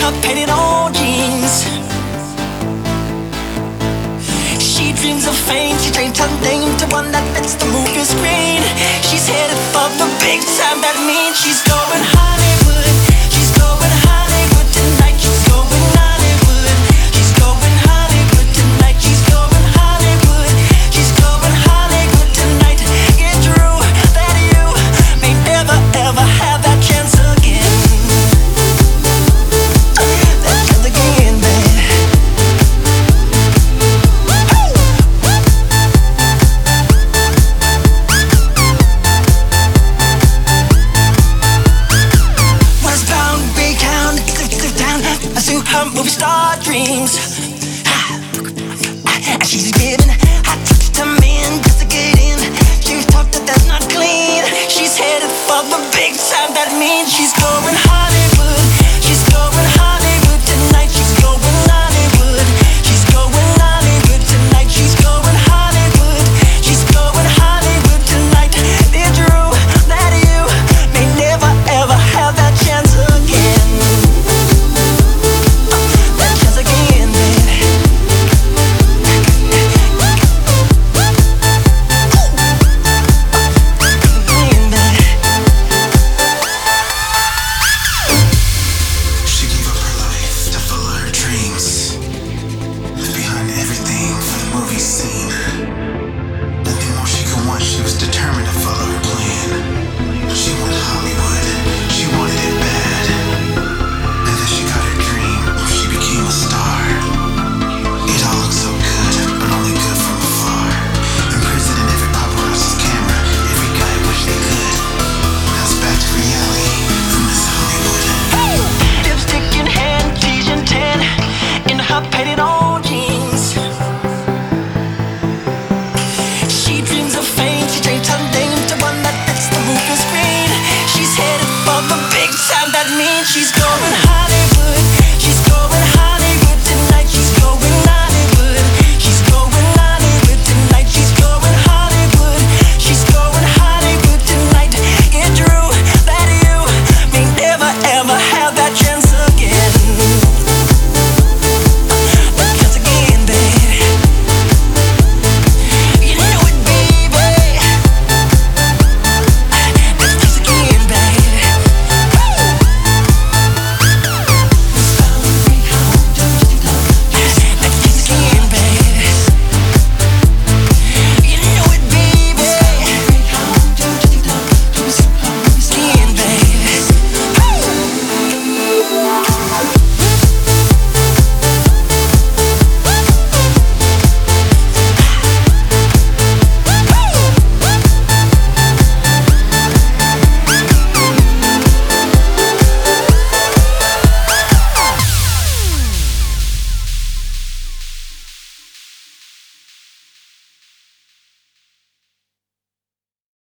her painted on jeans. She dreams of fame, she changed her name to one that fits the movie screen. She's headed for the big time, that means she's going Hollywood. She's going Hollywood tonight, she's going Hollywood. She's going Hollywood tonight, she's going Hollywood. She's going Hollywood tonight. Get through that you may never ever have that chance again. That chance again, babe. Westbound, Baytown, down, pursue her movie star dreams. And she's giving hot touch to men just to get in. She's talked that that's not clean. She's headed for the big time, that means she's going hard.